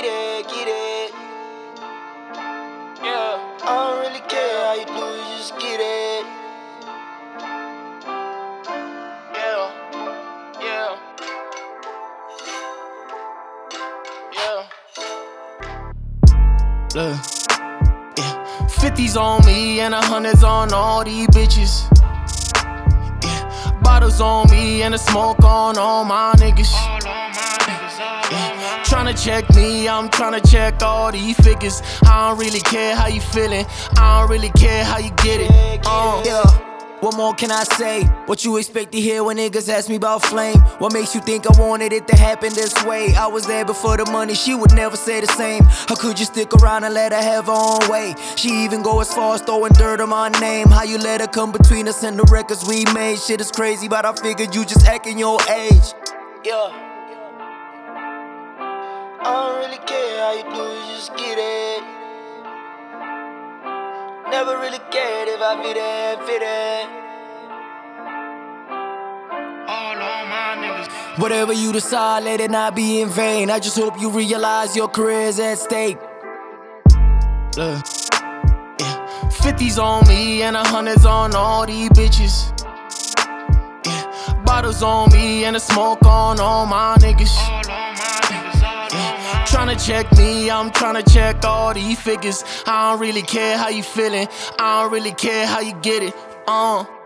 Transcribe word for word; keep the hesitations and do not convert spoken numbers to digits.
get it, get it. Yeah, I don't really care how you do it, just get it. Yeah, yeah, yeah. Look, yeah, fifties on me and a hundreds on all these bitches. Yeah, bottles on me and the smoke on all my niggas. Yeah, tryna check me, I'm tryna check all these figures. I don't really care how you feeling, I don't really care how you get it. Uh. Yeah. What more can I say? What you expect to hear when niggas ask me about flame? What makes you think I wanted it to happen this way? I was there before the money, she would never say the same. How could you stick around and let her have her own way? She even go as far as throwing dirt on my name. How you let her come between us and the records we made? Shit is crazy, but I figured you just acting your age. Yeah, I don't really care how you do it, just get it. Never really cared if I fit it, fit it. All on my niggas. Whatever you decide, let it not be in vain. I just hope you realize your career is at stake. Look, yeah, fifties on me and a hundreds on all these bitches. Yeah, bottles on me and the smoke on all my niggas. Yeah, tryna check me, I'm tryna check all these figures. I don't really care how you feeling, I don't really care how you get it. Uh.